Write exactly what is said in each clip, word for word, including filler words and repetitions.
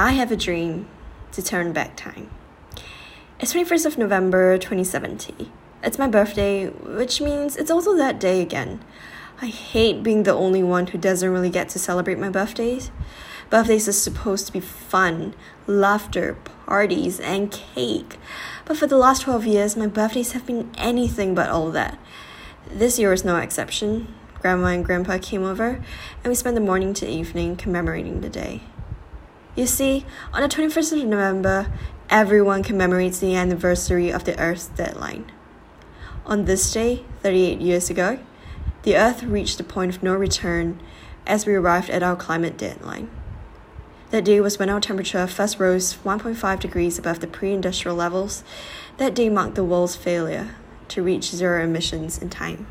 I have a dream to turn back time. It's twenty-first of November twenty seventeen. It's my birthday, which means it's also that day again. I hate being the only one who doesn't really get to celebrate my birthdays. Birthdays are supposed to be fun, laughter, parties, and cake. But for the last twelve years, my birthdays have been anything but all that. This year was no exception. Grandma and Grandpa came over, and we spent the morning to evening commemorating the day. You see, on the twenty-first of November, everyone commemorates the anniversary of the Earth's deadline. On this day, thirty-eight years ago, the Earth reached the point of no return as we arrived at our climate deadline. That day was when our temperature first rose one point five degrees above the pre-industrial levels. That day marked the world's failure to reach zero emissions in time.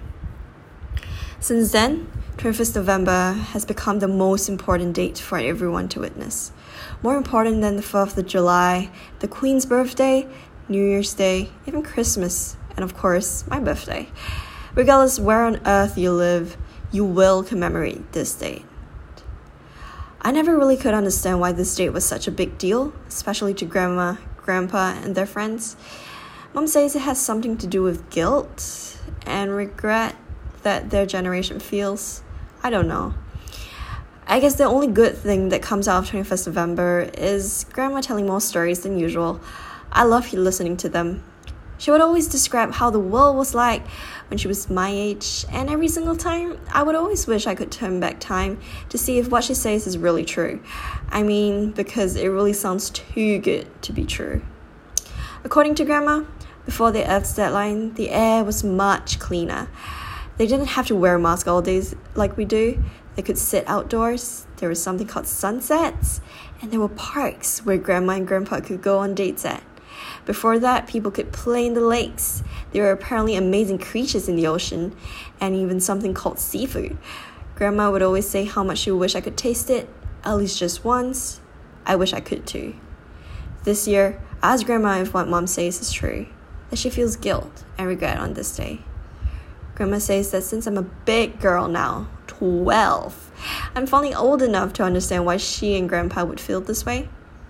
Since then, twenty-first of November has become the most important date for everyone to witness. More important than the fourth of July, the Queen's birthday, New Year's Day, even Christmas, and of course, my birthday. Regardless where on earth you live, you will commemorate this date. I never really could understand why this date was such a big deal, especially to Grandma, Grandpa, and their friends. Mom says it has something to do with guilt and regret that their generation feels. I don't know. I guess the only good thing that comes out of twenty-first of November is Grandma telling more stories than usual. I love listening to them. She would always describe how the world was like when she was my age, and every single time, I would always wish I could turn back time to see if what she says is really true. I mean, because it really sounds too good to be true. According to Grandma, before the Earth's deadline, the air was much cleaner. They didn't have to wear a mask all days like we do. They could sit outdoors. There was something called sunsets, and there were parks where Grandma and Grandpa could go on dates at. Before that, people could play in the lakes. There were apparently amazing creatures in the ocean, and even something called seafood. Grandma would always say how much she wished I could taste it, at least just once. I wish I could too. This year, I asked Grandma if what Mom says is true, that she feels guilt and regret on this day. Grandma says that since I'm a big girl now, twelve, I'm finally old enough to understand why she and Grandpa would feel this way.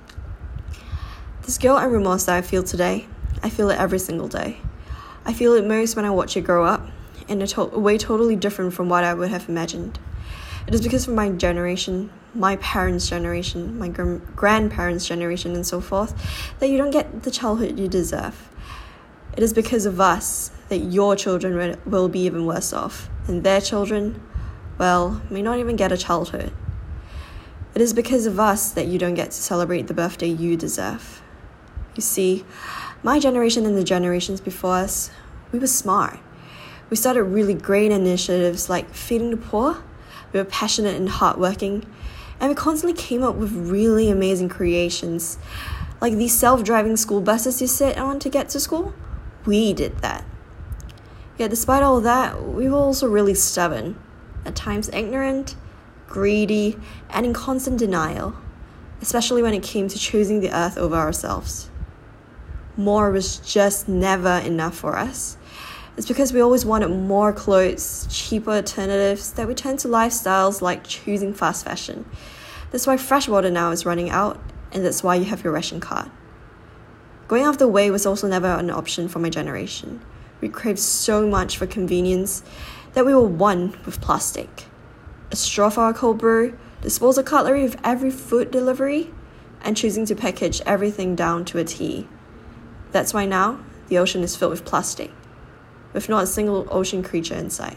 This guilt and remorse that I feel today, I feel it every single day. I feel it most when I watch it grow up, in a, to- a way totally different from what I would have imagined. It is because of my generation, my parents' generation, my gr- grandparents' generation, and so forth, that you don't get the childhood you deserve. It is because of us that your children will be even worse off, and their children, well, may not even get a childhood. It is because of us that you don't get to celebrate the birthday you deserve. You see, my generation and the generations before us, we were smart. We started really great initiatives like feeding the poor. We were passionate and hardworking, and we constantly came up with really amazing creations, like these self-driving school buses you sit on to get to school. We did that. Yet despite all that, we were also really stubborn, at times ignorant, greedy, and in constant denial, especially when it came to choosing the earth over ourselves. More was just never enough for us. It's because we always wanted more clothes, cheaper alternatives, that we turned to lifestyles like choosing fast fashion. That's why fresh water now is running out, and that's why you have your ration card. Going out of the way was also never an option for my generation. We craved so much for convenience that we were one with plastic. A straw for our cold brew, disposal cutlery with every food delivery, and choosing to package everything down to a T. That's why now the ocean is filled with plastic, with not a single ocean creature in sight.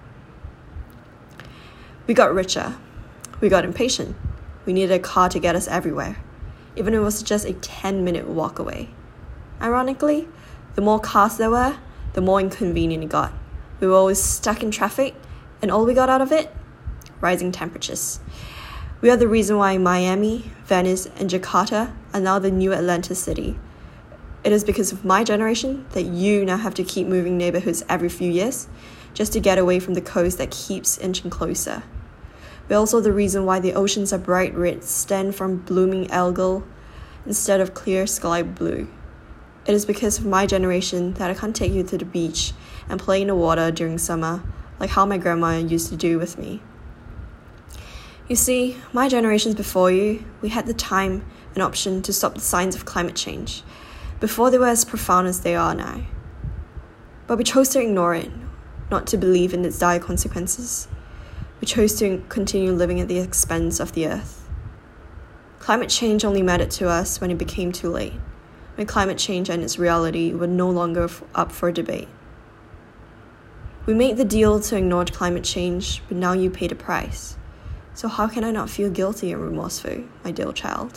We got richer. We got impatient. We needed a car to get us everywhere, even if it was just a ten-minute walk away. Ironically, the more cars there were, the more inconvenient it got. We were always stuck in traffic, and all we got out of it? Rising temperatures. We are the reason why Miami, Venice, and Jakarta are now the new Atlantis city. It is because of my generation that you now have to keep moving neighborhoods every few years just to get away from the coast that keeps inching closer. We're also the reason why the oceans are bright red, stand from blooming algal instead of clear sky blue. It is because of my generation that I can't take you to the beach and play in the water during summer like how my grandma used to do with me. You see, my generations before you, we had the time and option to stop the signs of climate change before they were as profound as they are now. But we chose to ignore it, not to believe in its dire consequences. We chose to continue living at the expense of the earth. Climate change only mattered to us when it became too late, when climate change and its reality were no longer up for debate. We made the deal to ignore climate change, but now you pay the price. So how can I not feel guilty and remorseful, my dear child?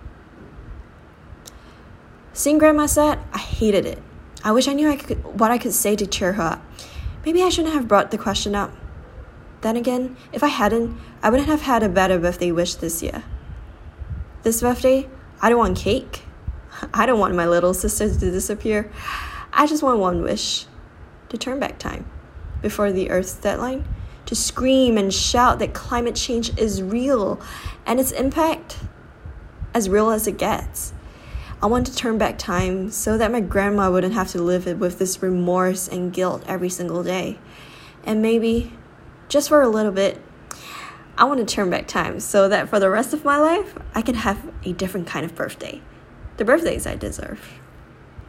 Seeing Grandma sad, I hated it. I wish I knew I could, what I could say to cheer her up. Maybe I shouldn't have brought the question up. Then again, if I hadn't, I wouldn't have had a better birthday wish this year. This birthday, I don't want cake. I don't want my little sister to disappear. I just want one wish. To turn back time, before the Earth's deadline, to scream and shout that climate change is real and its impact as real as it gets. I want to turn back time so that my grandma wouldn't have to live with this remorse and guilt every single day. And maybe, just for a little bit, I want to turn back time so that for the rest of my life, I can have a different kind of birthday. The birthdays I deserve.